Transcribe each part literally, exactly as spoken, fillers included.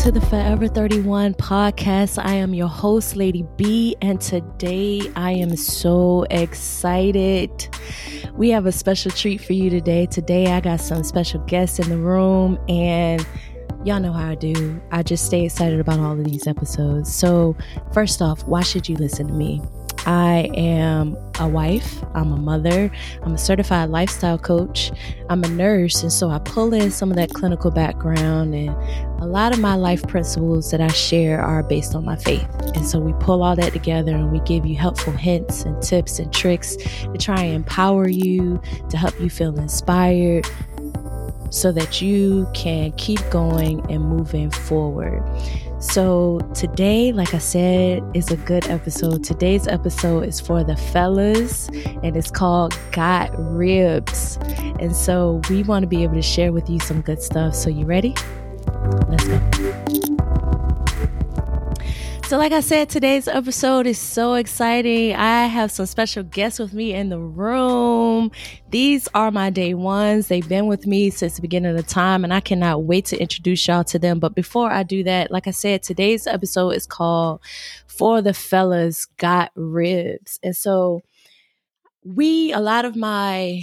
to the Forever thirty-one podcast. I am your host, Lady B, and today I am so excited. We have a special treat for you today. Today I got some special guests in the room, and y'all know how I do. I just stay excited about all of these episodes. So first off, why should you listen to me? I am a wife, I'm a mother, I'm a certified lifestyle coach, I'm a nurse, and so I pull in some of that clinical background, and a lot of my life principles that I share are based on my faith. And so we pull all that together and we give you helpful hints and tips and tricks to try and empower you, to help you feel inspired, so that you can keep going and moving forward. So today, like I said, is a good episode. Today's episode is for the fellas, and it's called Got Ribs. And so we want to be able to share with you some good stuff. So you ready? Let's go. So like I said, today's episode is so exciting. I have some special guests with me in the room. These are my day ones. They've been with me since the beginning of the time, and I cannot wait to introduce y'all to them. But before I do that, like I said, today's episode is called For the Fellas Got Ribs. And so we, a lot of my...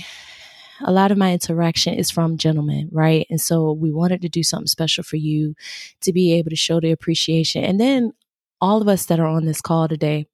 A lot of my interaction is from gentlemen, right? And so we wanted to do something special for you to be able to show the appreciation. And then all of us that are on this call today,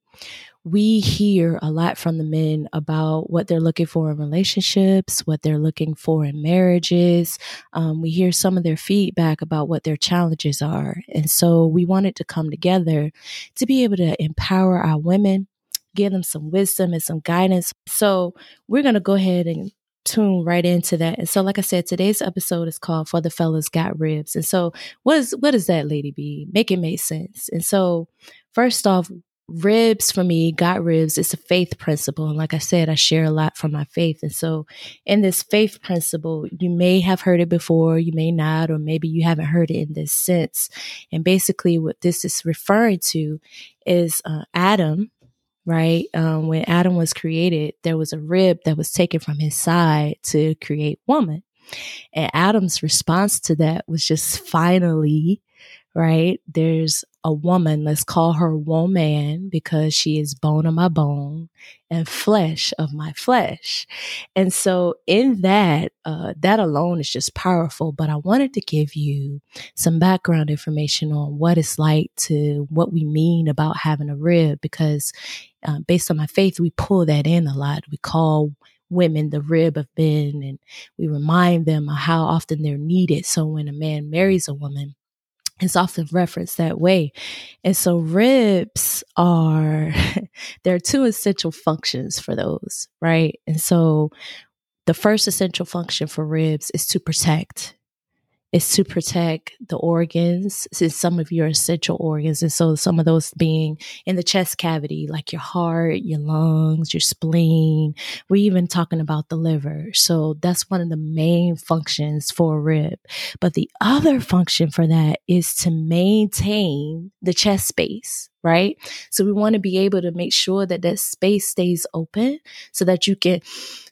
we hear a lot from the men about what they're looking for in relationships, what they're looking for in marriages. Um, we hear some of their feedback about what their challenges are. And so we wanted to come together to be able to empower our women, give them some wisdom and some guidance. So we're going to go ahead and tune right into that. And so, like I said, today's episode is called For the Fellas Got Ribs. And so what is, what is that, Lady B? Make it make sense. And so first off, ribs for me, got ribs, it's a faith principle. And like I said, I share a lot from my faith. And so in this faith principle, you may have heard it before, you may not, or maybe you haven't heard it in this sense. And basically what this is referring to is uh, Adam, right? Um, when Adam was created, there was a rib that was taken from his side to create woman. And Adam's response to that was just finally, right? There's a woman, let's call her woman, because she is bone of my bone and flesh of my flesh. And so in that, uh, that alone is just powerful. But I wanted to give you some background information on what it's like to what we mean about having a rib, because uh, based on my faith, we pull that in a lot. We call women the rib of men, and we remind them of how often they're needed. So when a man marries a woman, it's often referenced that way. And so ribs are, there are two essential functions for those, right? And so the first essential function for ribs is to protect. It's to protect the organs, since some of your essential organs. And so some of those being in the chest cavity, like your heart, your lungs, your spleen. We're even talking about the liver. So that's one of the main functions for a rib. But the other function for that is to maintain the chest space, right? So we want to be able to make sure that that space stays open so that you can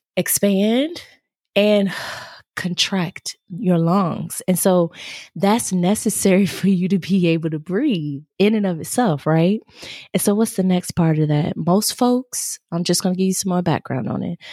expand and contract your lungs. And so that's necessary for you to be able to breathe in and of itself, right? And so what's the next part of that? Most folks, I'm just going to give you some more background on it.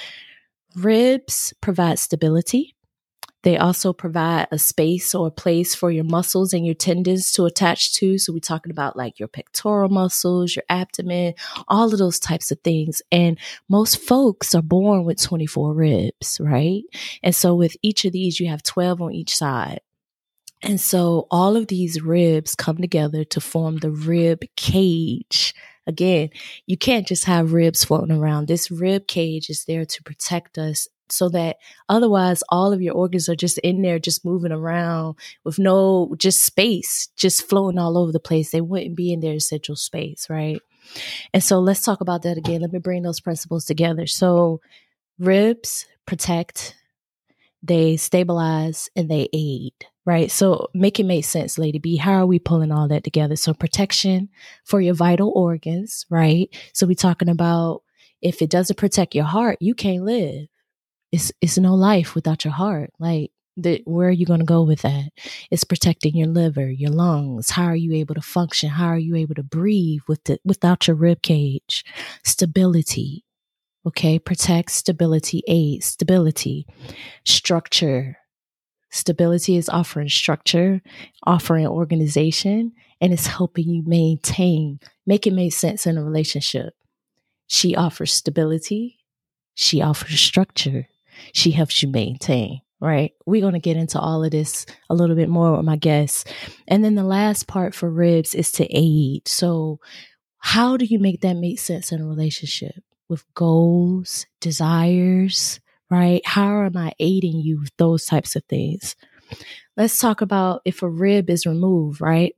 Ribs provide stability. They also provide a space or a place for your muscles and your tendons to attach to. So we're talking about like your pectoral muscles, your abdomen, all of those types of things. And most folks are born with twenty-four ribs, right? And so with each of these, you have twelve on each side. And so all of these ribs come together to form the rib cage. Again, you can't just have ribs floating around. This rib cage is there to protect us, so that otherwise all of your organs are just in there, just moving around with no, just space, just floating all over the place. They wouldn't be in their essential space, right? And so let's talk about that again. Let me bring those principles together. So ribs protect, they stabilize, and they aid, right? So make it make sense, Lady B. How are we pulling all that together? So protection for your vital organs, right? So we're talking about if it doesn't protect your heart, you can't live. It's it's no life without your heart. Like The, where are you going to go with that? It's protecting your liver, your lungs. How are you able to function? How are you able to breathe with the, without your rib cage? Stability. Okay. Protect, stability, aid, stability, structure. Stability is offering structure, offering organization, and it's helping you maintain, make it make sense in a relationship. She offers stability. She offers structure. She helps you maintain, right? We're going to get into all of this a little bit more with my guests. And then the last part for ribs is to aid. So how do you make that make sense in a relationship with goals, desires, right? How am I aiding you with those types of things? Let's talk about if a rib is removed, right?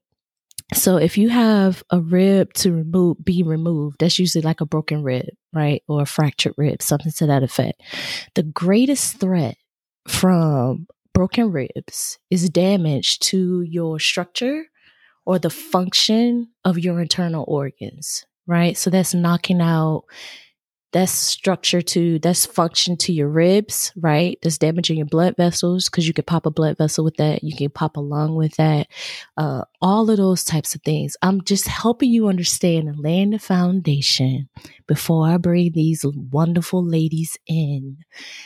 So if you have a rib to remove, be removed, that's usually like a broken rib, right? Or a fractured rib, something to that effect. The greatest threat from broken ribs is damage to your structure or the function of your internal organs, right? So that's knocking out, that's structure to, that's function to your ribs, right? That's damaging your blood vessels because you could pop a blood vessel with that. You can pop a lung with that. Uh, all of those types of things. I'm just helping you understand and laying the foundation before I bring these wonderful ladies in.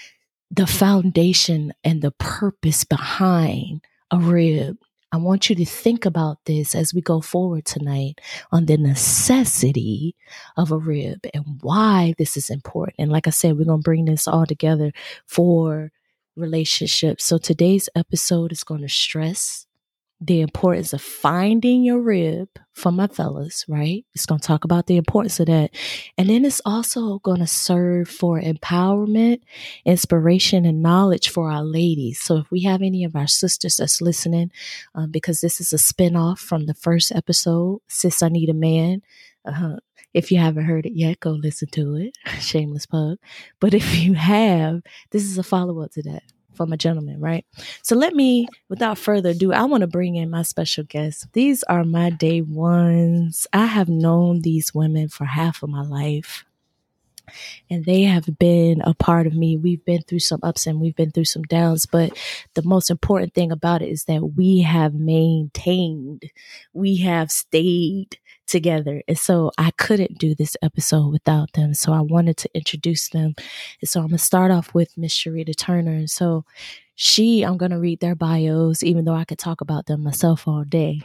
The foundation and the purpose behind a rib. I want you to think about this as we go forward tonight on the necessity of a rib and why this is important. And like I said, we're going to bring this all together for relationships. So today's episode is going to stress the importance of finding your rib for my fellas, right? It's going to talk about the importance of that. And then it's also going to serve for empowerment, inspiration, and knowledge for our ladies. So if we have any of our sisters that's listening, um, because this is a spinoff from the first episode, Sis, I Need a Man. Uh-huh. If you haven't heard it yet, go listen to it. Shameless plug. But if you have, this is a follow-up to that. From a gentleman, right? So let me, without further ado, I want to bring in my special guests. These are my day ones. I have known these women for half of my life, and they have been a part of me. We've been through some ups and we've been through some downs, but the most important thing about it is that we have maintained, we have stayed together. And so I couldn't do this episode without them. So I wanted to introduce them. And so I'm going to start off with Miss Sharita Turner. And so she, I'm going to read their bios, even though I could talk about them myself all day.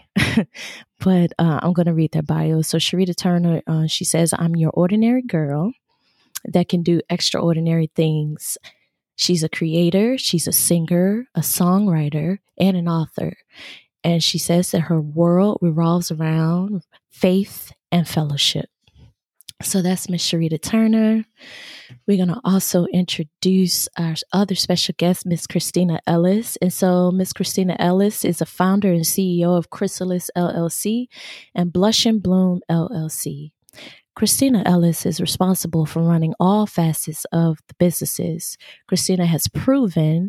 But uh, I'm going to read their bios. So Sharita Turner, uh, she says, I'm your ordinary girl that can do extraordinary things. She's a creator, she's a singer, a songwriter, and an author. And she says that her world revolves around faith and fellowship. So that's Miss Sharita Turner. We're going to also introduce our other special guest, Miss Christina Ellis. And so Miss Christina Ellis is a founder and C E O of Chrysalis L L C and Blush and Bloom L L C. Christina Ellis is responsible for running all facets of the businesses. Christina has proven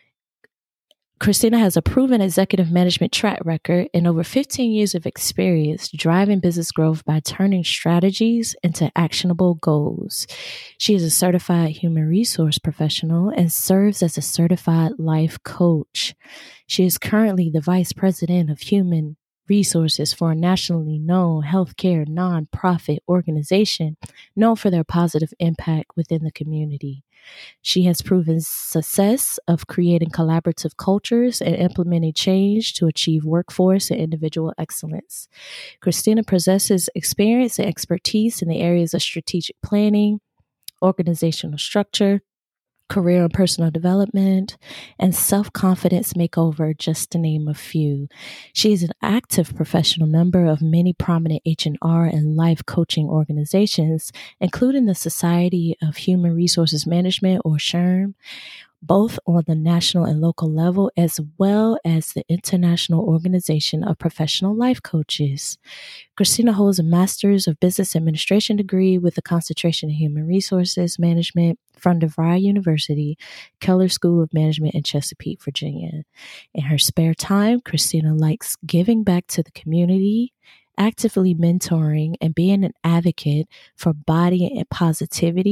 Christina has a proven executive management track record and over fifteen years of experience driving business growth by turning strategies into actionable goals. She is a certified human resource professional and serves as a certified life coach. She is currently the vice president of human resources for a nationally known healthcare nonprofit organization known for their positive impact within the community. She has proven success of creating collaborative cultures and implementing change to achieve workforce and individual excellence. Christina possesses experience and expertise in the areas of strategic planning, organizational structure, career and personal development, and self-confidence makeover, just to name a few. She is an active professional member of many prominent H and R and life coaching organizations, including the Society of Human Resources Management, or S H R M, both on the national and local level, as well as the International Organization of Professional Life Coaches. Christina holds a Master's of Business Administration degree with a concentration in Human Resources Management from DeVry University, Keller School of Management in Chesapeake, Virginia. In her spare time, Christina likes giving back to the community, actively mentoring, and being an advocate for body and positivity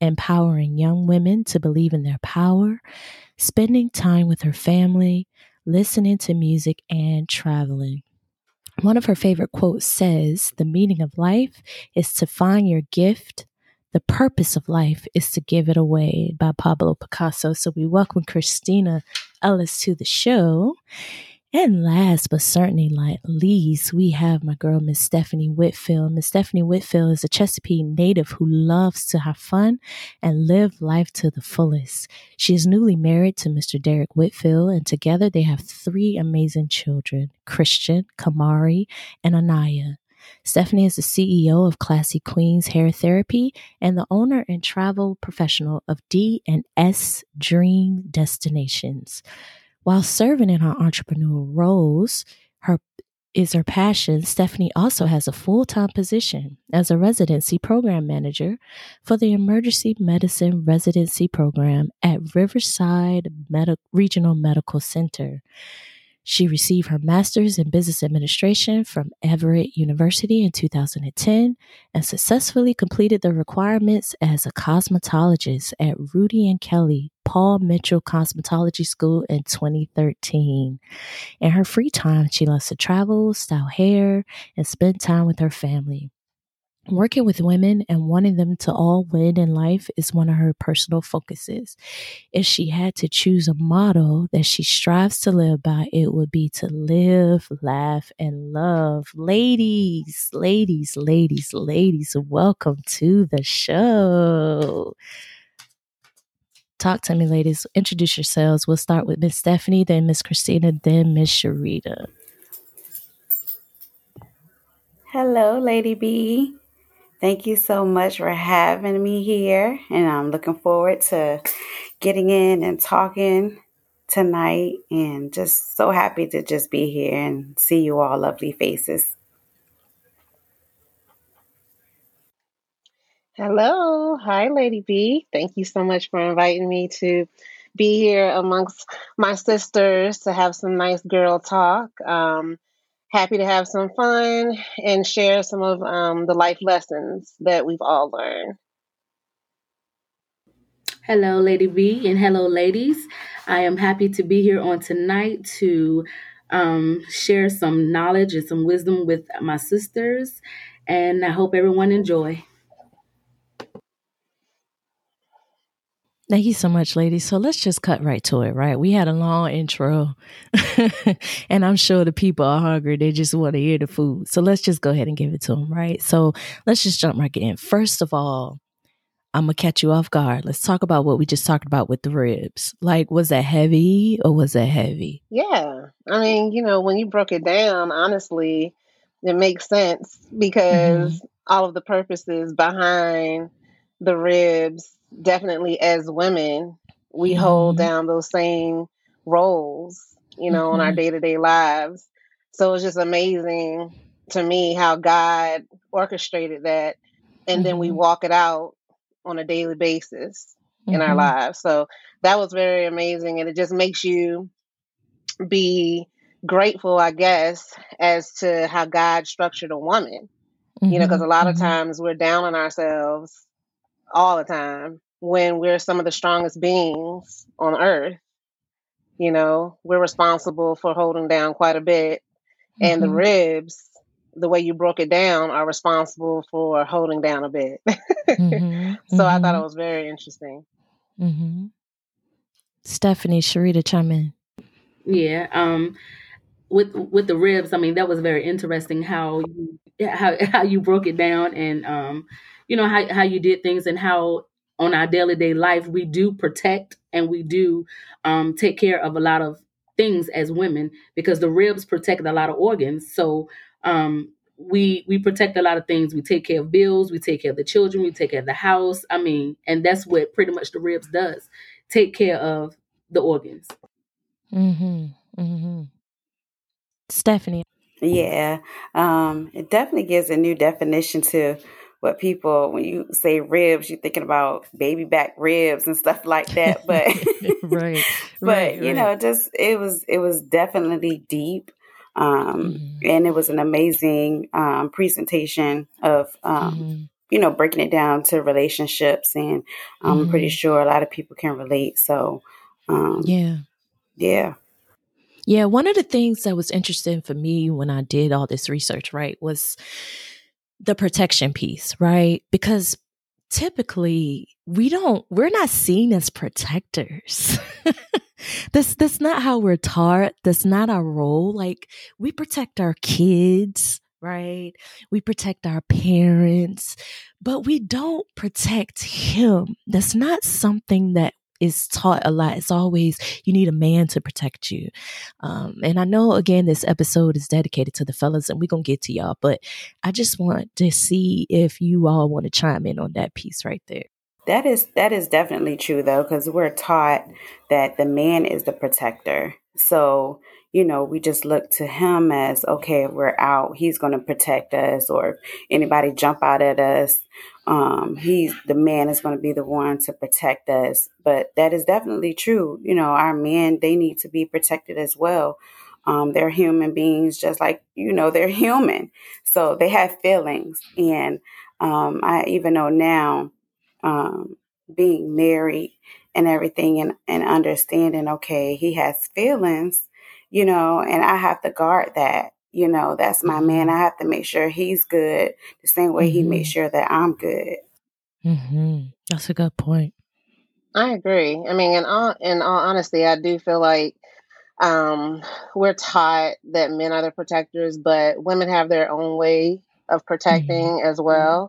empowering young women to believe in their power, spending time with her family, listening to music, and traveling. One of her favorite quotes says, "The meaning of life is to find your gift. The purpose of life is to give it away," by Pablo Picasso. So we welcome Christina Ellis to the show. And last but certainly not least, we have my girl, Miss Stephanie Whitfield. Miss Stephanie Whitfield is a Chesapeake native who loves to have fun and live life to the fullest. She is newly married to Mister Derek Whitfield, and together they have three amazing children, Christian, Kamari, and Anaya. Stephanie is the C E O of Classy Queens Hair Therapy and the owner and travel professional of D and S Dream Destinations. While serving in her entrepreneurial roles, her is her passion, Stephanie also has a full-time position as a residency program manager for the Emergency Medicine Residency Program at Riverside Medi- Regional Medical Center. She received her master's in business administration from Everett University in two thousand ten and successfully completed the requirements as a cosmetologist at Rudy and Kelly Paul Mitchell Cosmetology School in twenty thirteen. In her free time, she loves to travel, style hair, and spend time with her family. Working with women and wanting them to all win in life is one of her personal focuses. If she had to choose a motto that she strives to live by, it would be to live, laugh, and love. Ladies, ladies, ladies, ladies, welcome to the show. Talk to me, ladies. Introduce yourselves. We'll start with Miss Stephanie, then Miss Christina, then Miss Sharita. Hello, Lady B. Thank you so much for having me here, and I'm looking forward to getting in and talking tonight, and just so happy to just be here and see you all lovely faces. Hello. Hi, Lady B. Thank you so much for inviting me to be here amongst my sisters to have some nice girl talk. Um, happy to have some fun and share some of um, the life lessons that we've all learned. Hello, Lady B, and hello, ladies. I am happy to be here on tonight to um, share some knowledge and some wisdom with my sisters, and I hope everyone enjoy. Thank you so much, ladies. So let's just cut right to it, right? We had a long intro, and I'm sure the people are hungry. They just want to hear the food. So let's just go ahead and give it to them, right? So let's just jump right in. First of all, I'm going to catch you off guard. Let's talk about what we just talked about with the ribs. Like, was that heavy or was that heavy? Yeah. I mean, you know, when you broke it down, honestly, it makes sense because mm-hmm. all of the purposes behind the ribs, definitely as women, we mm-hmm. hold down those same roles, you know, mm-hmm. in our day-to-day lives. So it's just amazing to me how God orchestrated that. And mm-hmm. then we walk it out on a daily basis in mm-hmm. our lives. So that was very amazing. And it just makes you be grateful, I guess, as to how God structured a woman, mm-hmm. you know, because a lot mm-hmm. of times we're down on ourselves all the time when we're some of the strongest beings on earth. You know, we're responsible for holding down quite a bit. Mm-hmm. And the ribs, the way you broke it down, are responsible for holding down a bit. mm-hmm. So mm-hmm. I thought it was very interesting. Mm-hmm. Stephanie, Sharita, chime in. Yeah. Um, with with the ribs, I mean, that was very interesting how you how how you broke it down, and um, you know, how how you did things, and how on our daily day life we do protect and we do um take care of a lot of things as women, because the ribs protect a lot of organs. So um we we protect a lot of things. We take care of bills, we take care of the children, we take care of the house. I mean, and that's what pretty much the ribs does. Take care of the organs. Mm-hmm. Mm-hmm. Stephanie. Yeah, um, it definitely gives a new definition to what people, when you say ribs, you're thinking about baby back ribs and stuff like that. But right, but right, you right. know, just it was it was definitely deep, um, mm-hmm. and it was an amazing um, presentation of um, mm-hmm. you know, breaking it down to relationships, and I'm pretty Mhm. sure a lot of people can relate. So, um, Yeah. yeah. Yeah, one of the things that was interesting for me when I did all this research, right, was the protection piece, right? Because typically we don't, we're not seen as protectors. that's that's not how we're taught. That's not our role. Like, we protect our kids, right? We protect our parents, but we don't protect him. That's not something that is taught a lot. It's always, you need a man to protect you. Um, and I know, again, this episode is dedicated to the fellas, and we're going to get to y'all, but I just want to see if you all want to chime in on that piece right there. That is that is definitely true, though, because we're taught that the man is the protector. So, you know, we just look to him as, okay, if we're out, he's going to protect us, or if anybody jump out at us, um, he's the man is going to be the one to protect us. But that is definitely true. You know, our men, they need to be protected as well. Um, they're human beings, just like, you know, they're human. So they have feelings. And um, I even know now, um, being married and everything, and, and understanding, okay, he has feelings, you know, and I have to guard that. You know, that's my Mm-hmm. man. I have to make sure he's good the same way Mm-hmm. he makes sure that I'm good. Mm-hmm. That's a good point. I agree. I mean, in all in all honesty, I do feel like um, we're taught that men are the protectors, but women have their own way of protecting as well.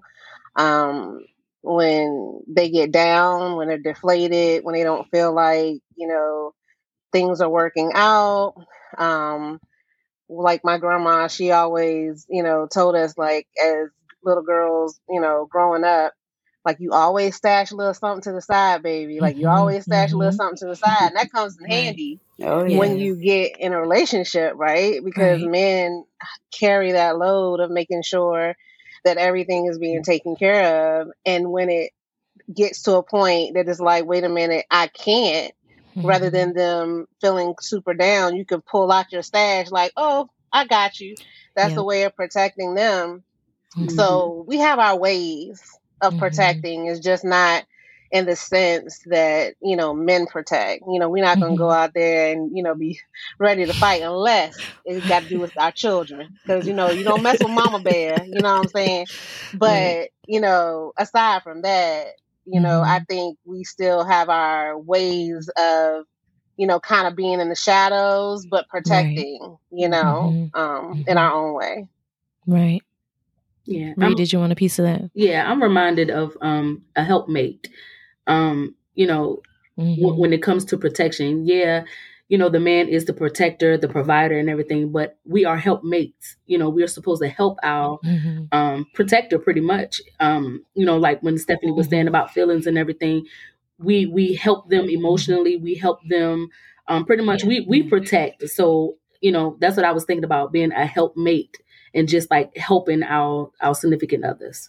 Um, when they get down, when they're deflated, when they don't feel like, you know, things are working out. Um, like my grandma, she always, you know, told us, like, as little girls, you know, growing up, like, you always stash a little something to the side, baby. Like, you Mm-hmm. always stash a little Mm-hmm. something to the side. And that comes in Right. handy Oh, Yeah. when yeah. you get in a relationship, right? Because Right. men carry that load of making sure that everything is being taken care of. And when it gets to a point that it's like, wait a minute, I can't, rather Mm-hmm. than them feeling super down, you can pull out your stash like, oh, I got you. That's Yep. a way of protecting them. Mhm. So we have our ways of Mhm. protecting. It's just not in the sense that, you know, men protect. You know, we're not going to go Mhm. out there and, you know, be ready to fight unless it's got to do with our children. Because, you know, you don't mess with mama bear, you know what I'm saying? But, Right. you know, aside from that, you know, I Mhm. think we still have our ways of, you know, kind of being in the shadows, but Right. protecting, you know, Mhm. um, in Mhm. our own way. Right. Yeah. Reed, I'm did you want a piece of that? yeah, I'm reminded of um a helpmate. Um, you know, w- Mhm. when it comes to protection, yeah, you know, the man is the protector, the provider, and everything, but we are helpmates. You know, we're supposed to help our Mhm. um, protector pretty much. Um, you know, like when Stephanie was saying Mhm. about feelings and everything, we we help them emotionally. We help them um, pretty much. We we protect. So you know, that's what I was thinking about, being a helpmate and just like helping our our significant others.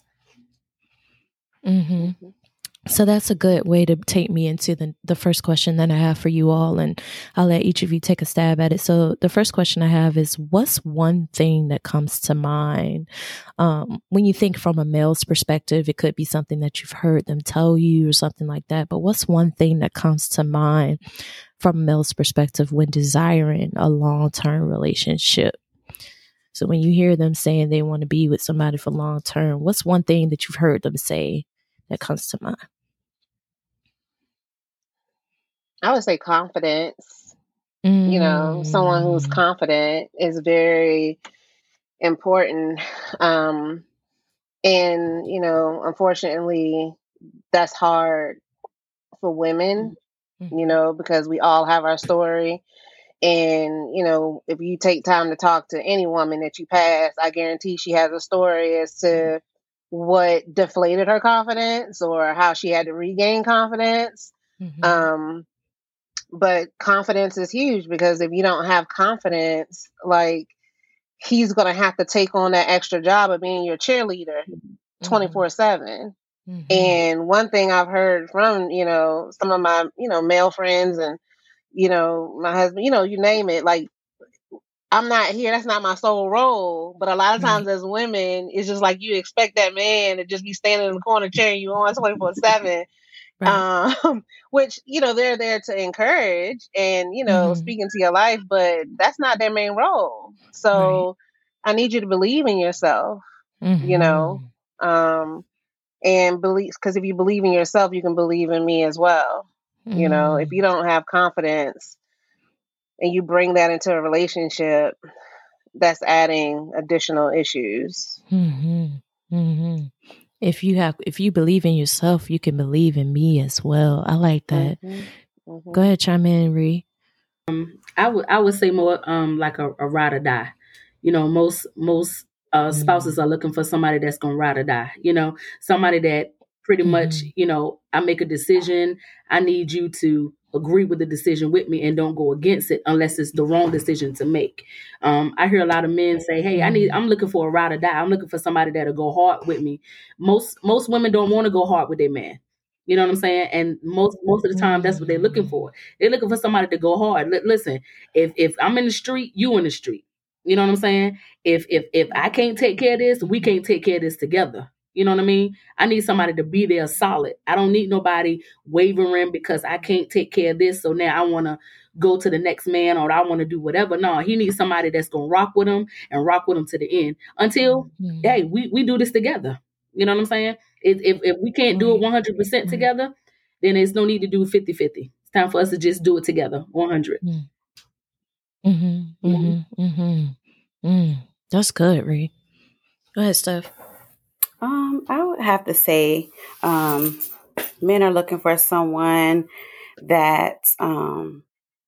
Mhm. Mhm. So that's a good way to take me into the the first question that I have for you all, and I'll let each of you take a stab at it. So the first question I have is, what's one thing that comes to mind um, when you think from a male's perspective? It could be something that you've heard them tell you or something like that. But what's one thing that comes to mind from a male's perspective when desiring a long term relationship? So when you hear them saying they want to be with somebody for long term, what's one thing that you've heard them say that comes to mind? I would say confidence. Mm. You know, someone who's confident is very important. Um, and, you know, unfortunately, that's hard for women, Mm-hmm. you know, because we all have our story. And, you know, if you take time to talk to any woman that you pass, I guarantee she has a story as to what deflated her confidence or how she had to regain confidence. Mm-hmm. Um, but confidence is huge, because if you don't have confidence, like, he's going to have to take on that extra job of being your cheerleader twenty-four seven. Mm-hmm. And one thing I've heard from, you know, some of my, you know, male friends and, you know, my husband, you know, you name it, like, I'm not here. That's not my sole role. But a lot of times right. as women, it's just like you expect that man to just be standing in the corner cheering you on twenty-four seven. Right. Um, which, you know, they're there to encourage and, you know, mm-hmm. speak into your life, but that's not their main role. So right. I need you to believe in yourself, mm-hmm. you know, um, and believe, because if you believe in yourself, you can believe in me as well. Mm-hmm. You know, if you don't have confidence and you bring that into a relationship, that's adding additional issues. Mm-hmm. Mm-hmm. If you have, if you believe in yourself, you can believe in me as well. I like that. Mm-hmm. Mm-hmm. Go ahead, chime in, Ree. Um, I would, I would say more, um, like a, a ride or die. You know, most, most uh, spouses mm-hmm. are looking for somebody that's gonna ride or die. You know, somebody that pretty mm-hmm. much, you know, I make a decision. I need you to agree with the decision with me and don't go against it unless it's the wrong decision to make. Um, I hear a lot of men say, hey, I need, I'm looking for a ride or die. I'm looking for somebody that'll go hard with me. Most, most women don't want to go hard with their man. You know what I'm saying? And most, most of the time that's what they're looking for. They're looking for somebody to go hard. L- listen, if, if I'm in the street, you in the street, you know what I'm saying? If, if, if I can't take care of this, we can't take care of this together. You know what I mean? I need somebody to be there solid. I don't need nobody wavering because I can't take care of this. So now I want to go to the next man or I want to do whatever. No, he needs somebody that's going to rock with him and rock with him to the end until, mm-hmm. hey, we, we do this together. You know what I'm saying? If if, if we can't do it one hundred percent together, then there's no need to do fifty-fifty. It's time for us to just do it together, one hundred. Mm-hmm. Mm-hmm. Mm-hmm. Mm-hmm. Mm. That's good, Ree. Go ahead, Steph. Um, I would have to say, um, men are looking for someone that um,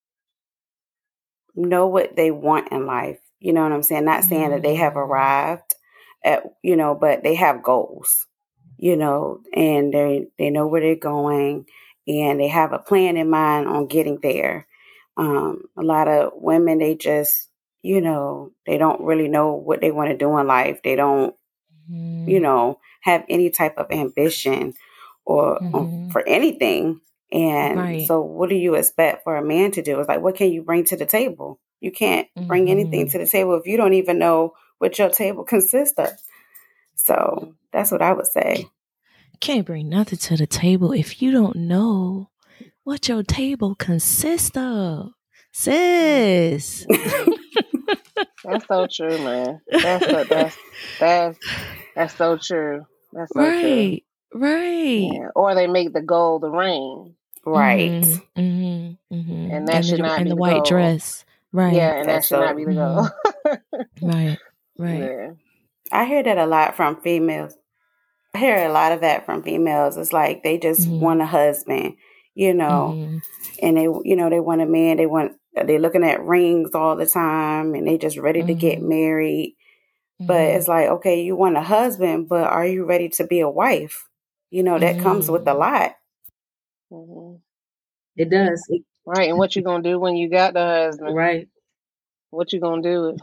know what they want in life. You know what I'm saying? Not saying mm-hmm. that they have arrived at, you know, but they have goals, you know, and they they know where they're going and they have a plan in mind on getting there. Um, a lot of women, they just, you know, they don't really know what they want to do in life. They don't, you know, have any type of ambition or mm-hmm. um, for anything. And right. so what do you expect for a man to do? It's like, what can you bring to the table? You can't mm-hmm. bring anything to the table if you don't even know what your table consists of. So that's what I would say. Can't bring nothing to the table if you don't know what your table consists of. Sis. That's so true, man. That's so, that's that's that's so true. That's so right, true. Right. Yeah. Or they make the goal the ring, right? Mm-hmm, mm-hmm, mm-hmm. And that and should the, not and be the, the white goal. dress, right? Yeah, and that's that should so, not be the goal. Mm-hmm. right, right. Yeah. I hear that a lot from females. I hear a lot of that from females. It's like they just mm-hmm. want a husband, you know, mm-hmm. and they, you know, they want a man. They want. They're looking at rings all the time and they just ready mm-hmm. to get married. Mm-hmm. But it's like, okay, you want a husband, but are you ready to be a wife? You know, that mm-hmm. comes with a lot. Mm-hmm. It does. It, right. And what you going to do when you got the husband? Right. What you going to do?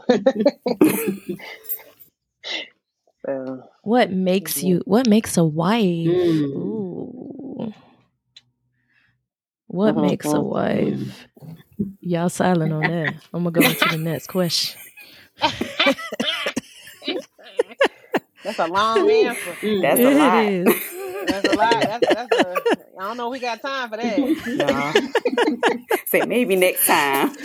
so, what makes mm-hmm. you, what makes a wife? Mm. Ooh. What mm-hmm. makes a wife? Mm. Y'all silent on that. I'm going to go into the next question. That's a long answer. Mm. That's a lot. It is. That's a lot. That's, that's a, I don't know if we got time for that. No. Say maybe next time.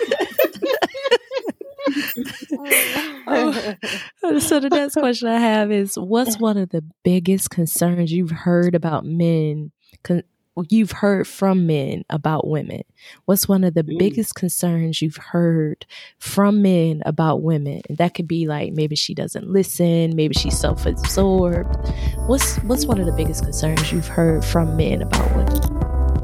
oh, so the next question I have is, what's one of the biggest concerns you've heard about men, con- you've heard from men about women? What's one of the mm. biggest concerns you've heard from men about women? And that could be like, maybe she doesn't listen, maybe she's self-absorbed. What's what's one of the biggest concerns you've heard from men about women?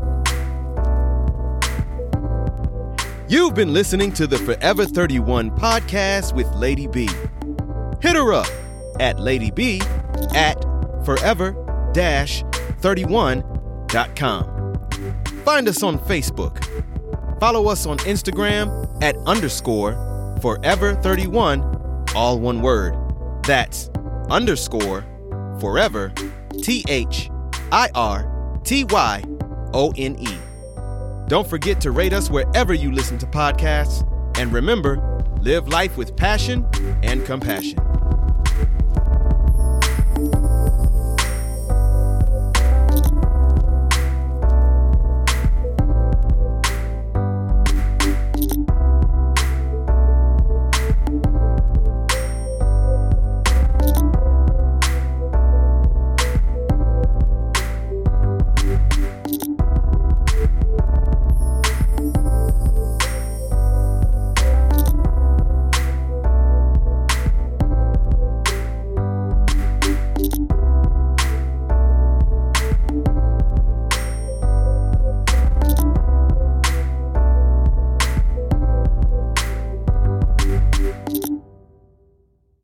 You've been listening to the Forever thirty-one podcast with Lady B. Hit her up at Lady B at forever thirty-one dot com. Find us on Facebook. Follow us on Instagram at underscore forever thirty-one, all one word. That's underscore forever, T H I R T Y O N E. Don't forget to rate us wherever you listen to podcasts. And remember, Live life with passion and compassion.